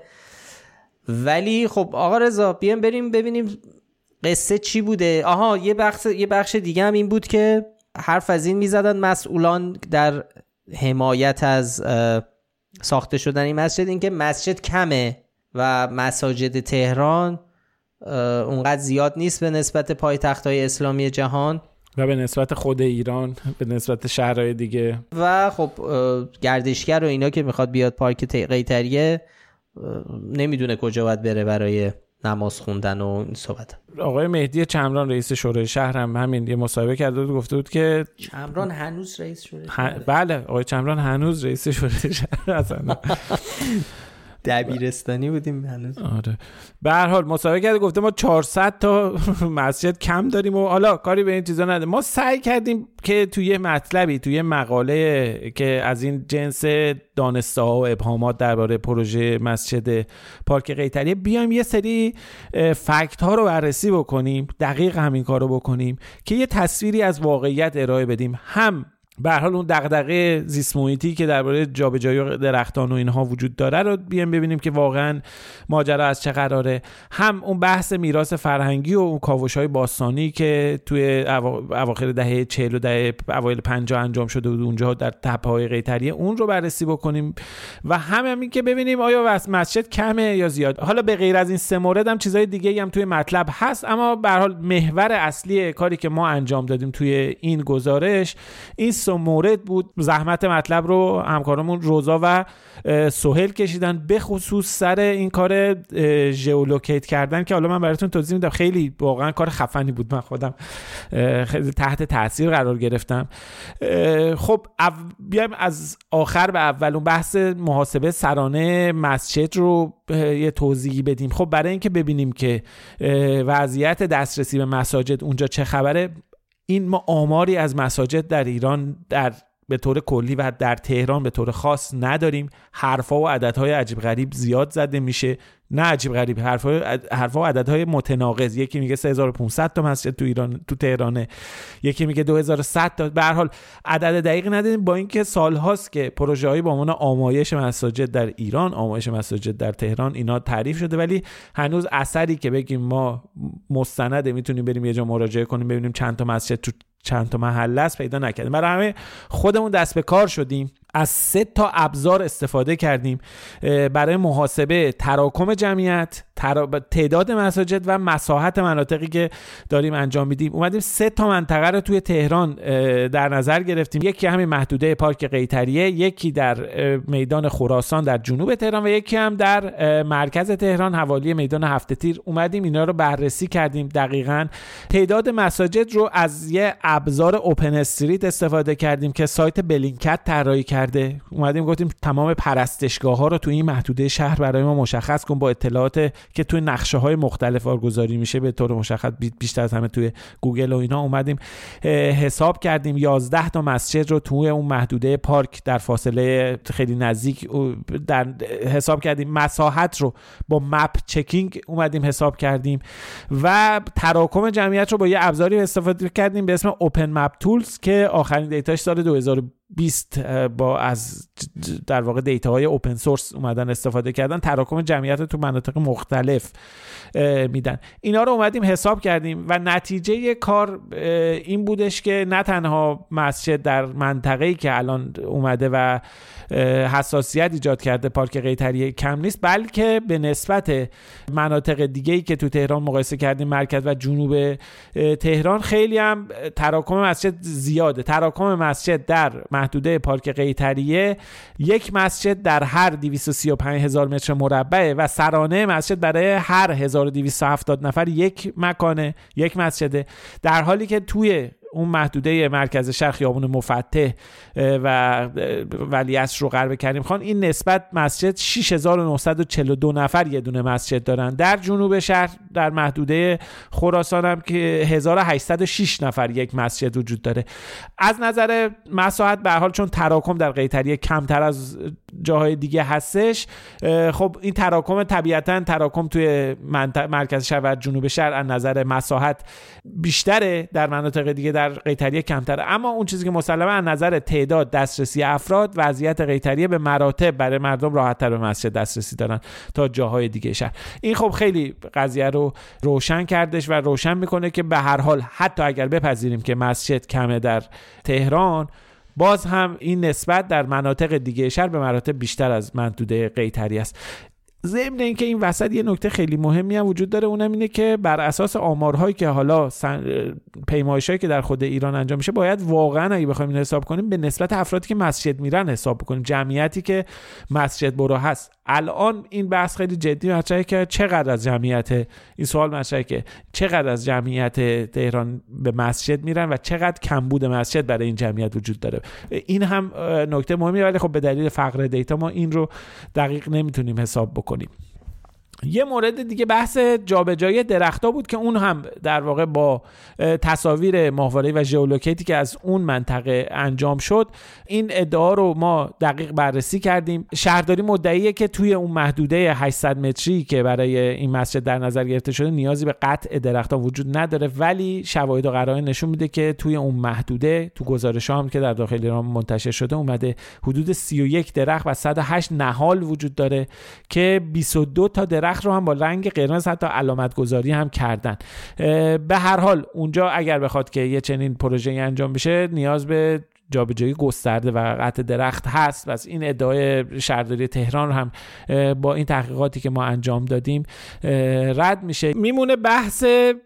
ولی خب آقا رضا بیام بریم ببینیم قصه چی بوده. آها یه بخش یه بخش دیگه هم این بود که حرف از این میزدن مسئولان در حمایت از ساخته شدن این مسجد، این که مسجد کمه و مساجد تهران اونقدر زیاد نیست به نسبت پایتخت‌های اسلامی جهان و به نسبت خود ایران، به نسبت شهرهای دیگه. و خب گردشگر و اینا که میخواد بیاد پارک قیطریه نمیدونه کجا باید بره برای نماز خوندن و این صحبت. آقای مهدی چمران رئیس شورای شهر هم همین یه مصاحبه کرده بود، گفته بود که چمران هنوز رئیس شورای شهر ه... بله آقای چمران هنوز رئیس شورای شهر اصلا دبیرستانی بودیم هنوز. آره به هر حال مصاحبه کرده گفته ما چهارصد تا مسجد کم داریم و حالا کاری به این چیزا نداره. ما سعی کردیم که توی مطلبی توی مقاله که از این جنس دانسته ها و ابهامات درباره پروژه مسجد پارک قیطریه بیایم یه سری فکت ها رو بررسی بکنیم، دقیق همین کارو بکنیم که یه تصویری از واقعیت ارائه بدیم. هم به هر حال اون دغدغه زیست محیطی که درباره جابجایی درختان و اینها وجود داره رو بیایم ببینیم که واقعا ماجرا از چه قراره. هم اون بحث میراث فرهنگی و اون کاوش‌های باستانی که توی اواخر دهه چهل و دهه اوایل پنجاه انجام شده بود اونجا در تپه‌های قیطریه، اون رو بررسی بکنیم. و هم همین که ببینیم آیا مسجد کمه یا زیاد. حالا به غیر از این سه مورد هم چیزای دیگه‌ای هم توی مطلب هست، اما به هر حال محور اصلی کاری که ما انجام دادیم توی این گزارش این سه مورد بود. زحمت مطلب رو همکارمون روزا و سهیل کشیدن، به خصوص سر این کار ژئولوکیت کردن که حالا من براتون توضیح میدم. خیلی واقعا کار خفنی بود، من خودم خیلی تحت تاثیر قرار گرفتم. خب بیایم از آخر به اول اون بحث محاسبه سرانه مسجد رو یه توضیحی بدیم. خب برای اینکه ببینیم که وضعیت دسترسی به مساجد اونجا چه خبره، این ما آماری از مساجد در ایران در به طور کلی و در تهران به طور خاص نداریم. حرفا و عددهای عجیب غریب زیاد زده میشه، نه عجیب غریب، حرفا حرفا و عددهای متناقض. یکی میگه سه هزار و پانصد تا مسجد تو ایران تو تهرانه، یکی میگه دو هزار و صد تا. به هر حال عدد دقیق نداریم، با اینکه سالهاست که پروژه‌ای با عنوان آمایش مساجد در ایران، آمایش مساجد در تهران اینا تعریف شده، ولی هنوز اثری که بگیم ما مستند میتونیم بریم یه جا مراجعه کنیم ببینیم چند تا مسجد تو چند تا محله است پیدا نکردیم. برای همه خودمون دست به کار شدیم، از سه تا ابزار استفاده کردیم برای محاسبه تراکم جمعیت، تعداد مساجد و مساحت مناطقی که داریم انجام میدیم. اومدیم سه تا منطقه رو توی تهران در نظر گرفتیم، یکی همین محدوده پارک قیطریه، یکی در میدان خراسان در جنوب تهران و یکی هم در مرکز تهران حوالی میدان هفت تیر. اومدیم اینا رو بررسی کردیم دقیقاً. تعداد مساجد رو از یه ابزار اوپن استریت استفاده کردیم که سایت بلینکت طراحی کرده. اومدیم گفتیم تمام پرستشگاه‌ها رو تو این محدوده شهر برای ما مشخص کن با اطلاعات که توی نقشه‌های مختلف واگذاری میشه به طور مشخص بیشتر از همه توی گوگل و اینا. اومدیم حساب کردیم یازده تا مسجد رو توی اون محدوده پارک در فاصله خیلی نزدیک در حساب کردیم. مساحت رو با مپ چکینگ اومدیم حساب کردیم و تراکم جمعیت رو با یه ابزاری استفاده کردیم به اسم اوپن مپ تولز که آخرین دیتاش سال دو هزار و بیست با از در واقع دیتاهای اوپن سورس اومدن استفاده کردن، تراکم جمعیت تو مناطق مختلف میدن. اینا رو اومدیم حساب کردیم و نتیجه کار این بودش که نه تنها مسجد در منطقه‌ای که الان اومده و حساسیت ایجاد کرده پارک قیطریه کم نیست، بلکه به نسبت مناطق دیگه‌ای که تو تهران مقایسه کردیم، مرکز و جنوب تهران، خیلی هم تراکم مسجد زیاده. تراکم مسجد در محدوده پارک قیطریه یک مسجد در هر دویست و سی و پنج هزار متر مربع و سرانه مسجد برای هر هزار و دویست و هفتاد نفر یک مکانه، یک مسجده، در حالی که توی اون محدوده مرکز شهر خیابون مفتح و ولیعصر رو غرب کریم خان این نسبت مسجد شش هزار و نهصد و چهل و دو نفر یه دونه مسجد دارن. در جنوب شهر در محدوده خراسان هم که هزار و هشتصد و شش نفر یک مسجد وجود داره. از نظر مساحت به هر حال چون تراکم در قیطریه کمتر از جاهای دیگه هستش، خب این تراکم طبیعتاً تراکم توی مرکز شهر و جنوب شهر از نظر مساحت بیشتره، در مناطق دیگه در قیطریه کمتره. اما اون چیزی که مسلماً از نظر تعداد دسترسی افراد، وضعیت قیطریه به مراتب برای مردم راحت‌تر به مسجد دسترسی دارن تا جاهای دیگه شهر. این خب خیلی قضیه رو روشن کردش و روشن میکنه که به هر حال حتی اگر بپذیریم که مسجد کمه در تهران، باز هم این نسبت در مناطق دیگه شهر به مراتب بیشتر از محدوده قیطریه است. ضمن اینکه این وسط یه نکته خیلی مهمی هم وجود داره، اونم اینه که بر اساس آمارهایی که حالا پیمایشایی که در خود ایران انجام میشه، باید واقعا اگه بخوایم این حساب کنیم به نسبت افرادی که مسجد میرن حساب بکنیم، جمعیتی که مسجد برو هست. الان این بحث خیلی جدی مطرحه که چقدر از جمعیت، این سوال مطرحه که چقدر از جمعیت تهران به مسجد میرن و چقدر کمبود مسجد برای این جمعیت وجود داره. این هم نکته مهمیه، ولی خب به دلیل فقر دیتا ما این رو دقیق نمیتونیم حساب بکنیم. یه مورد دیگه بحث جابجایی درخت‌ها بود که اون هم در واقع با تصاویر ماهواره‌ای و ژئولوکیتی که از اون منطقه انجام شد، این ادعا رو ما دقیق بررسی کردیم. شهرداری مدعیه که توی اون محدوده هشتصد متری که برای این مسجد در نظر گرفته شده نیازی به قطع درخت‌ها وجود نداره، ولی شواهد و قرائن نشون میده که توی اون محدوده، تو گزارش‌ها هم که در داخل ایران منتشر شده اومده، حدود سی و یک درخت و صد و هشت نهال وجود داره که بیست و دو تا درخت رو هم با رنگ قرمز حتی علامت گذاری هم کردن. به هر حال اونجا اگر بخواد که یه چنین پروژه‌ای انجام بشه، نیاز به جابجایی گسترده و قطع درخت هست. پس این ادعای شهرداری تهران هم با این تحقیقاتی که ما انجام دادیم رد میشه. میمونه بحث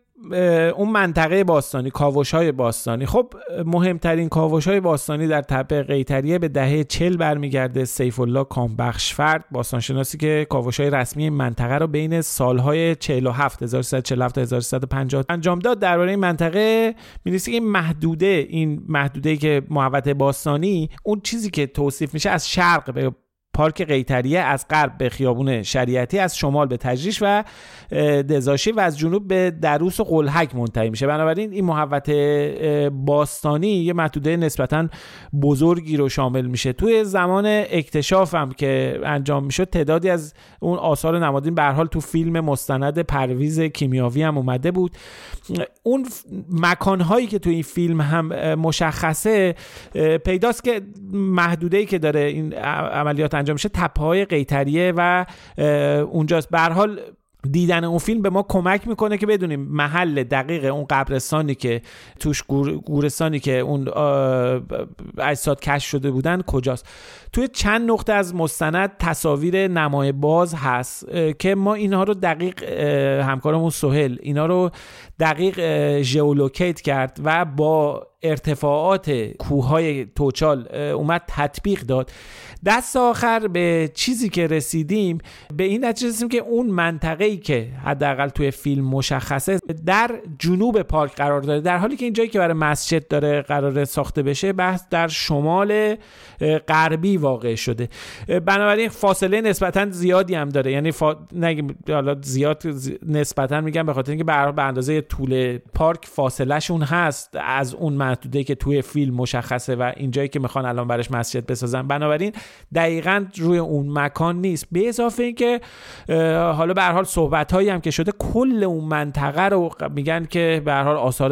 اون منطقه باستانی، کاوش‌های باستانی. خب مهمترین کاوش‌های باستانی در تپه قیطریه به دهه چهل برمیگرده. سیف الله کامبخشفرد، باستانشناسی که کاوش‌های رسمی این منطقه رو بین سالهای چهل و هفت هزار و سیصد و چهل و هفت تا هزار و سیصد و پنجاه انجام داد. درباره این منطقه می‌نویسه که این محدوده این محدوده‌ای که محوطه باستانی، اون چیزی که توصیف میشه از شرق به پارک قیطریه، از غرب به خیابون شریعتی، از شمال به تجریش و دزاشی و از جنوب به دروس و قلهک منتهی میشه. بنابراین این محوطه باستانی یه محدوده نسبتاً بزرگی رو شامل میشه. توی زمان اکتشاف هم که انجام میشد، تعدادی از اون آثار نمادین به هر حال تو فیلم مستند پرویز کیمیاوی هم اومده بود. اون مکانهایی که تو این فیلم هم مشخصه، پیداست که محدوده‌ای که داره این عملیات انجام میشه تپه‌های قیطریه و اونجاست. به هر حال دیدن اون فیلم به ما کمک میکنه که بدونیم محل دقیق اون قبرستانی که توش گور، گورستانی که اون اجساد کشف شده بودن کجاست. توی چند نقطه از مستند تصاویر نمای باز هست که ما اینها رو دقیق، همکارمون سهیل اینا رو دقیق ژئولوکیت کرد و با ارتفاعات کوههای توچال اومد تطبیق داد. دست آخر به چیزی که رسیدیم، به این نتیجه رسیدیم که اون منطقه‌ای که حداقل توی فیلم مشخصه در جنوب پارک قرار داره، در حالی که این جایی که برای مسجد داره قرار ساخته بشه بحث در شمال غربی واقع شده. بنابراین فاصله نسبتاً زیادی هم داره، یعنی فا... نگیم حالا زیاد نسبتاً میگم به خاطر اینکه به اندازه طول پارک فاصله شون هست از اون محدوده‌ای که توی فیلم مشخصه و این جایی که میخوان الان براش مسجد بسازن. بنابراین دقیقاً روی اون مکان نیست. به اضافه اینکه حالا به هر حال صحبت‌هایی هم که شده، کل اون منطقه رو میگن که به هر حال آثار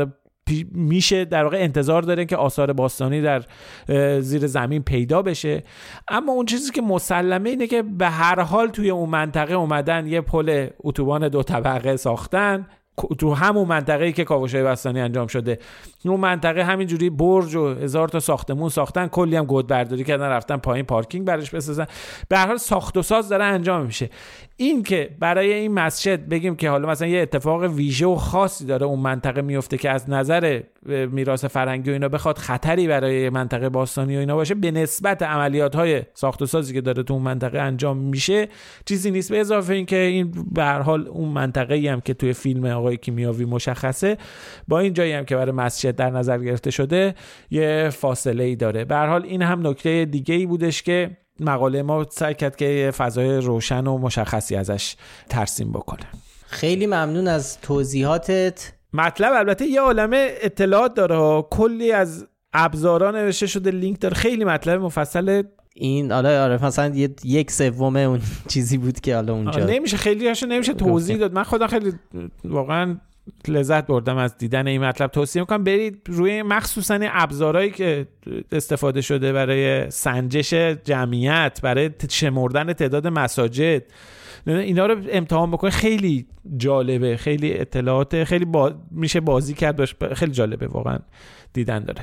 میشه در واقع انتظار داره که آثار باستانی در زیر زمین پیدا بشه. اما اون چیزی که مسلمه اینه که به هر حال توی اون منطقه اومدن یه پل اتوبان دو طبقه ساختن تو همون منطقه‌ای که کاوش‌های بستانی انجام شده. اون منطقه همینجوری برج و هزار تا ساختمون ساختن، کلی هم گود برداری کردن، رفتن پایین پارکینگ براش بسازن. به هر حال ساخت و ساز داره انجام میشه. این که برای این مسجد بگیم که حالا مثلا یه اتفاق ویژه و خاصی داره اون منطقه میفته که از نظر میراث فرهنگی و اینا بخواد خطری برای منطقه باستانی و اینا باشه، به نسبت عملیات‌های ساخت و سازی که داره تو اون منطقه انجام میشه چیزی نیست. به اضافه این که این به هر حال اون منطقه‌ای هم که توی فیلم آقای کیمیاوی مشخصه با این جایی هم که برای مسجد در نظر گرفته شده یه فاصله‌ای داره. به هر حال این هم نکته دیگه‌ای بودش که مقاله ما سعی کرد که فضای روشن و مشخصی ازش ترسیم بکنه. خیلی ممنون از توضیحاتت. مطلب البته یه عالمه اطلاعات داره ها، کلی از ابزارا نوشته شده، لینک داره، خیلی مطلب مفصل. این حالا آره مثلا یک سوم اون چیزی بود که حالا اونجا نمیشه خیلی هاشو نمیشه توضیح داد. من خودم خیلی واقعا لذت بردم از دیدن این مطلب. توصیه میکنم برید روی مخصوصا این ابزارهایی که استفاده شده برای سنجش جمعیت، برای شمردن تعداد مساجد، اینا رو امتحان بکنید. خیلی جالبه، خیلی اطلاعات، خیلی با... میشه بازی کرد باش. خیلی جالبه واقعا دیدن داره.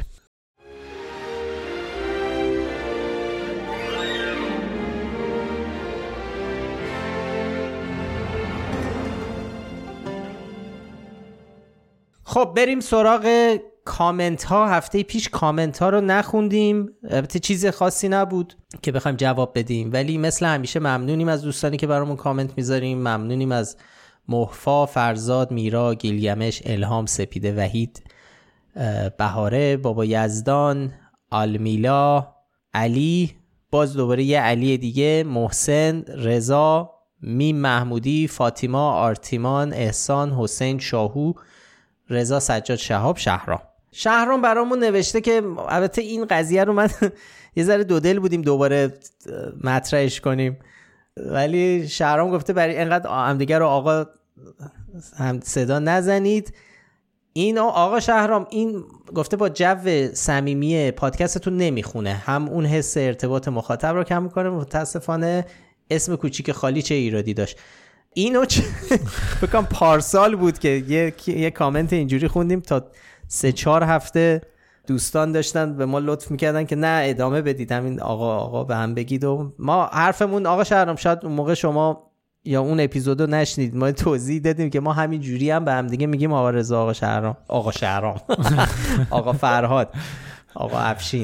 خب بریم سراغ کامنت ها. هفته پیش کامنت ها رو نخوندیم، البته چیز خاصی نبود که بخوایم جواب بدیم، ولی مثل همیشه ممنونیم از دوستانی که برامون کامنت میذاریم. ممنونیم از محفا، فرزاد، میرا، گیلگمش، الهام، سپیده، وحید، بهاره، بابا یزدان، آلمیلا، علی، باز دوباره یه علی دیگه، محسن، رضا، میم محمودی، فاطیما، آرتیمان، احسان، حسین، شاهو، رضا، سجاد، شهاب، شهرام. شهرام برامون نوشته که البته این قضیه رو من یه ذره دو دل بودیم دوباره مطرحش کنیم، ولی شهرام گفته برای اینقدر همدیگه رو آقا هم صدا نزنید. این آقا شهرام این گفته با جو صمیمی پادکستتون نمیخونه، هم اون حس ارتباط مخاطب رو کم میکنه. متاسفانه اسم کوچیک خالی چه ایرادی داشت. اینو چه بکنم پارسال بود که یه, یه کامنت اینجوری خوندیم، تا سه چهار هفته دوستان داشتن به ما لطف میکردن که نه ادامه بدید، همین آقا آقا به هم بگید، و ما حرفمون آقا شهرام شاید اون موقع شما یا اون اپیزودو نشنید، ما توضیح دادیم که ما همین جوری هم به هم دیگه میگیم آقا رضا، آقا شهرام، آقا شهرام آقا فرهاد، آقا افشین.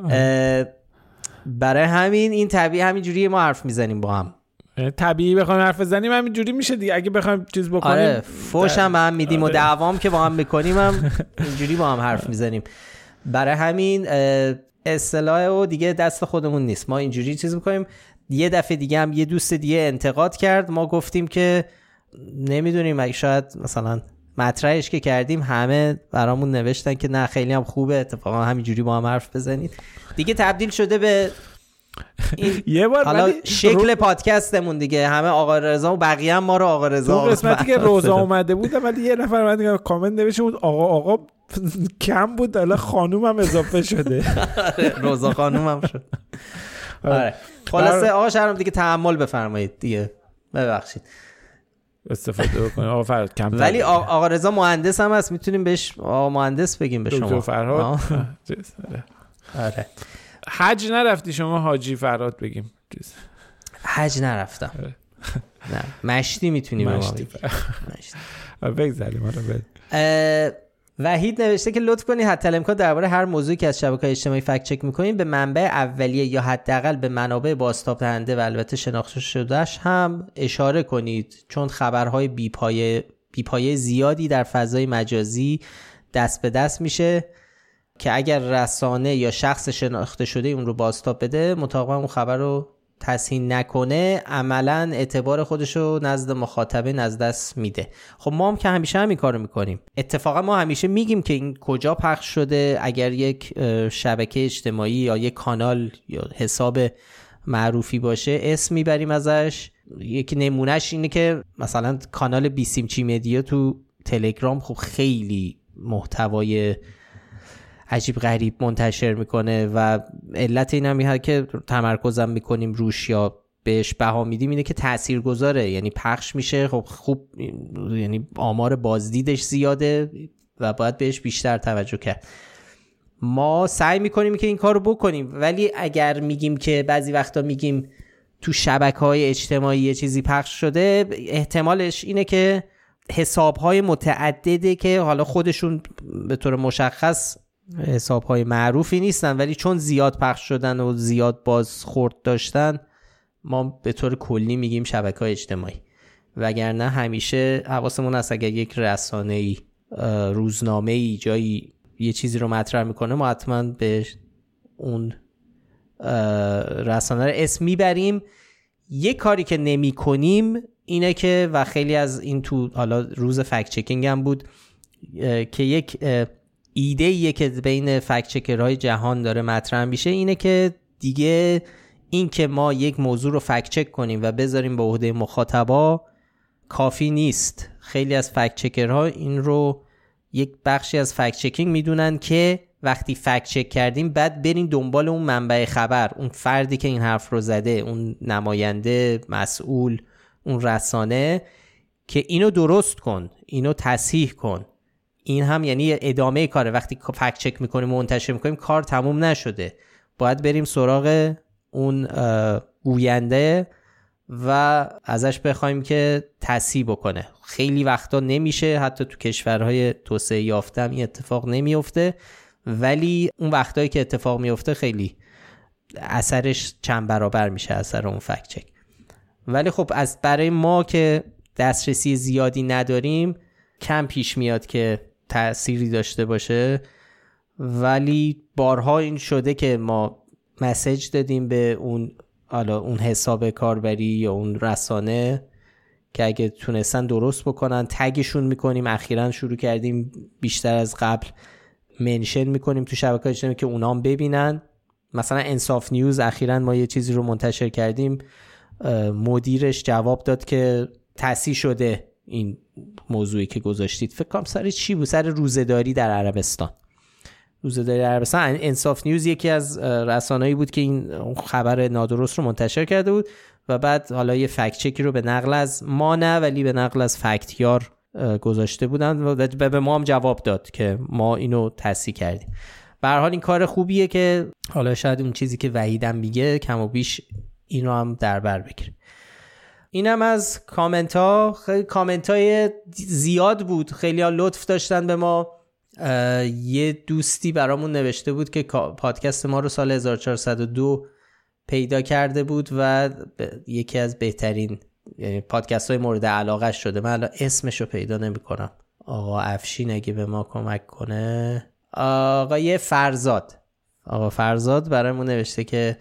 برای همین این طبیعی همین جوری ما حرف میزنیم با هم. طبیعی بخوایم حرف بزنیم همین جوری میشه دیگه. اگه بخوایم چیز بکنیم آره فوش هم به هم میدیم آره. و دعوام که با هم بکنیم هم اینجوری با هم حرف میزنیم. برای همین اصطلاح و دیگه دست خودمون نیست، ما اینجوری چیز میکنیم. یه دفعه دیگه هم یه دوست دیگه انتقاد کرد، ما گفتیم که نمیدونیم، اگه شاید مثلا مطرحش که کردیم همه برامون نوشتن که نه خیلی هم خوبه، اتفاقا همینجوری با هم حرف بزنید. دیگه تبدیل شده به این یه بار حالا شکل رو... پادکستمون دیگه، همه آقا رضا و بقیه هم ما رو آقا رضا. تو قسمتی که روزا اومده بود ولی یه نفر اومد کامنت نوشته بود آقا آقا کم بود، حالا خانوم هم اضافه شده. روزا خانوم هم شد. آره خلاصه آقا شهرام دیگه تحمل بفرمایید دیگه، ببخشید استفاده بکنید. آقا فرهاد کم، ولی آقا رضا مهندس هم هست، میتونیم بهش آقا مهندس بگیم به شما. دکتر فرهاد. آره حج نرفتی شما؟ حاجی فرهاد بگیم. حج نرفتم. نه مشتی میتونیم مشتی بگذاریم. آره وحید نوشته که لطف کنید حتی الامکان درباره هر موضوعی که از شبکه‌های اجتماعی فکت چک می‌کنید به منبع اولیه یا حداقل به منابع بازتاب دهنده و البته شناخته شدهش هم اشاره کنید، چون خبرهای بی‌پایه بی‌پایه زیادی در فضای مجازی دست به دست میشه که اگر رسانه یا شخص شناخته شده اون رو بازتاب بده، مطابق اون خبر رو تصحیح نکنه، عملاً اعتبار خودش رو نزد مخاطبه نزد دست میده. خب ما هم که همیشه همین کارو میکنیم. اتفاقا ما همیشه میگیم که این کجا پخش شده، اگر یک شبکه اجتماعی یا یک کانال یا حساب معروفی باشه اسم میبریم ازش. یکی نمونهش اینه که مثلا کانال بیسیمچی مدیا تو تلگرام خب خیلی محتوای عجیب غریب منتشر میکنه و علت این هم هست که تمرکزم میکنیم روش یا بهش بها میدیم اینه که تاثیرگذاره، یعنی پخش میشه خب خوب، یعنی آمار بازدیدش زیاده و باید بهش بیشتر توجه کرد. ما سعی میکنیم که این کارو بکنیم، ولی اگر میگیم که بعضی وقتا میگیم تو شبکه‌های اجتماعی یه چیزی پخش شده، احتمالش اینه که حساب‌های متعدده که حالا خودشون به طور مشخص حساب‌های معروفی نیستن ولی چون زیاد پخش شدن و زیاد بازخورد داشتن، ما به طور کلی میگیم شبکه‌های اجتماعی. وگرنه همیشه حواسمون هست اگر یک رسانه‌ای، روزنامه‌ای جایی یه چیزی رو مطرح میکنه، ما حتما به اون رسانه رو اسم میبریم. یه کاری که نمی کنیم اینه که، و خیلی از این تو حالا روز فکت چکینگ هم بود که یک ایده ایه که بین فکت چکرهای جهان داره مطرح میشه، اینه که دیگه این که ما یک موضوع رو فکت چک کنیم و بذاریم به عهده مخاطبا کافی نیست. خیلی از فکت چکرها این رو یک بخشی از فکت چکینگ میدونن که وقتی فکت چک کردیم بعد بریم دنبال اون منبع خبر، اون فردی که این حرف رو زده، اون نماینده، مسئول، اون رسانه، که اینو درست کن، اینو تصحیح کن. این هم یعنی ادامه کاره. وقتی فکت چک میکنیم و منتشر میکنیم کار تموم نشده، باید بریم سراغ اون گوینده و ازش بخوایم که تصحیح بکنه. خیلی وقتا نمیشه، حتی تو کشورهای توسعه یافته هم این اتفاق نمیفته، ولی اون وقتایی که اتفاق میفته خیلی اثرش چند برابر میشه اثر اون فکت چک. ولی خب از برای ما که دسترسی زیادی نداریم کم پیش میاد که تأثیری داشته باشه، ولی بارها این شده که ما مسیج دادیم به اون حالا اون حساب کاربری یا اون رسانه که اگه تونستن درست بکنن تگشون میکنیم. اخیراً شروع کردیم بیشتر از قبل منشن میکنیم تو شبکه‌های اجتماعی که اونا هم ببینن. مثلا انصاف نیوز اخیراً ما یه چیزی رو منتشر کردیم، مدیرش جواب داد که تصحیح شده این موضوعی که گذاشتید. فکر کنم سر چی بود؟ سر روزه‌داری در عربستان. روزه‌داری در عربستان. انصاف نیوز یکی از رسانه‌ای بود که این خبر نادرست رو منتشر کرده بود و بعد حالا یه فکت چکی رو به نقل از ما نه ولی به نقل از فکتیار گذاشته بودن و به ما هم جواب داد که ما اینو تصحیح کردیم. به هر حال این کار خوبیه که حالا شاید اون چیزی که وحیدم میگه کم و بیش اینو هم در بر بگیره. اینم از کامنت ها. خیلی کامنت های زیاد بود، خیلی ها لطف داشتن به ما. یه دوستی برامون نوشته بود که پادکست ما رو سال هزار و چهارصد و دو پیدا کرده بود و یکی از بهترین یعنی پادکست های مورد علاقه شده. من الان اسمش رو پیدا نمی کنم. آقا افشین اگه به ما کمک کنه. آقای فرزاد آقا فرزاد برامون نوشته که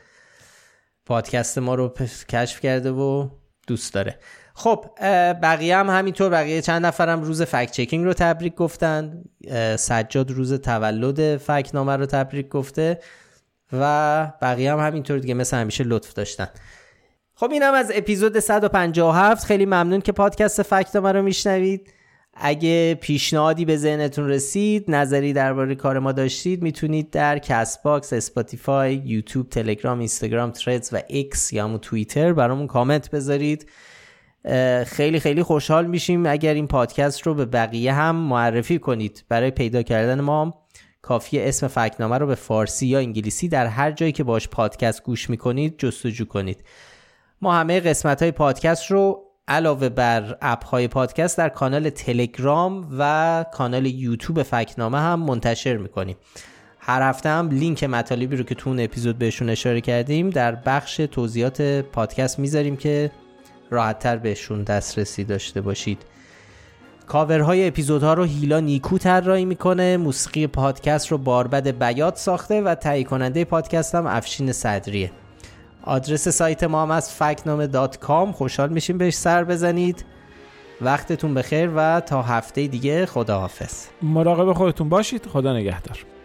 پادکست ما رو کشف کرده و دوست داره. خب بقیه هم همینطور، بقیه چند نفرم روز فکت چکینگ رو تبریک گفتن. سجاد روز تولد فکت نامه رو تبریک گفته و بقیه هم همینطور دیگه مثل همیشه لطف داشتن. خب اینم از اپیزود صد و پنجاه و هفت. خیلی ممنون که پادکست فکت نامه رو میشنوید. اگه پیشنهادی به ذهنتون رسید، نظری درباره کار ما داشتید، میتونید در کست باکس، اسپاتیفای، یوتیوب، تلگرام، اینستاگرام، تردز و ایکس یا همون توییتر برامون کامنت بذارید. خیلی خیلی خوشحال میشیم اگر این پادکست رو به بقیه هم معرفی کنید. برای پیدا کردن ما کافیه اسم فکت‌نامه رو به فارسی یا انگلیسی در هر جایی که باش پادکست گوش میکنید جستجو کنید. ما همه قسمت‌های پادکست رو علاوه بر اپ‌های پادکست در کانال تلگرام و کانال یوتیوب فکت‌نامه هم منتشر میکنیم. هر هفته هم لینک مطالبی رو که تو اون اپیزود بهشون اشاره کردیم در بخش توضیحات پادکست میذاریم که راحت‌تر بهشون دسترسی داشته باشید. کاورهای اپیزودها رو هیلا نیکو طراحی میکنه. موسیقی پادکست رو باربد بیات ساخته و تهیه کننده پادکست هم افشین صدریه. آدرس سایت ما هم از فکتنامه دات کام. خوشحال میشیم بهش سر بزنید. وقتتون بخیر و تا هفته دیگه خداحافظ. مراقب خودتون باشید. خدا نگهدار.